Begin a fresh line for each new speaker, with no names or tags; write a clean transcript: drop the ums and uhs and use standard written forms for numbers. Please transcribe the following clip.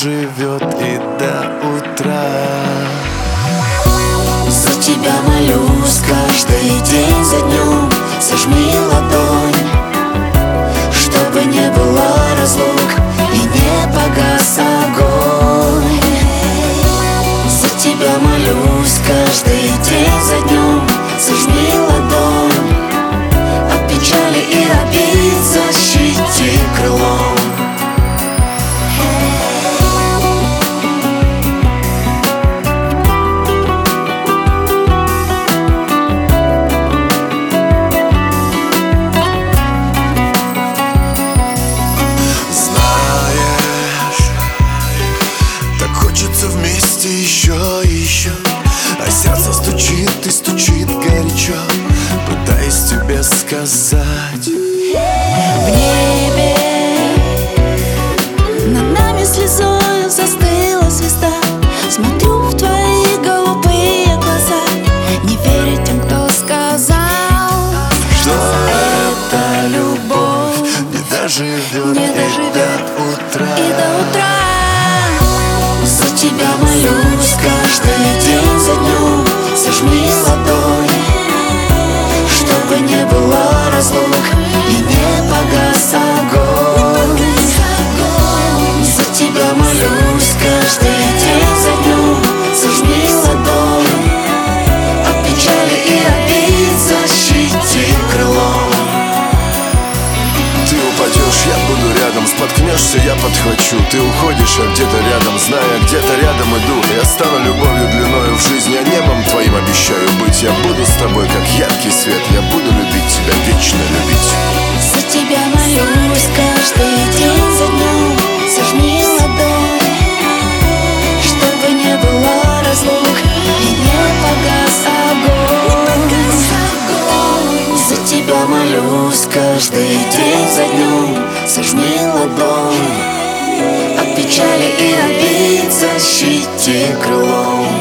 доживет и до утра.
За тебя молюсь каждый день за днем. Сожми ладонь, чтобы не было разлук и не погас огонь. За тебя молюсь каждый день за днем. Сожми ладонь, от печали и обид защити крылом.
Вместе еще и еще, а сердце стучит и стучит горячо, пытаясь тебе сказать.
В небе над нами слезою застыла звезда. Смотрю в твои голубые глаза, не верю тем, кто сказал,
что эта любовь не доживет и до утра.
За тебя молюсь каждый день за днем. Сожми ладонь, чтобы не было разлук и не погас огонь. За тебя молюсь каждый день за днем. Сожми ладонь, от печали и обид защити крылом.
Ты упадешь, я буду рядом, споткнешься, я подхвачу. Ты уходишь, я где-то рядом, зная, где-то рядом иду. Я стану любовью длиною в жизнь, я небом твоим обещаю быть. Я буду с тобой, как яркий свет, я буду любить тебя, вечно любить.
За тебя молюсь каждый день за днем. Сожми ладонь, чтобы не было разлук и не погас огонь. За тебя молюсь каждый день за днем. Сожми ладонь, от печали и обид защити крылом.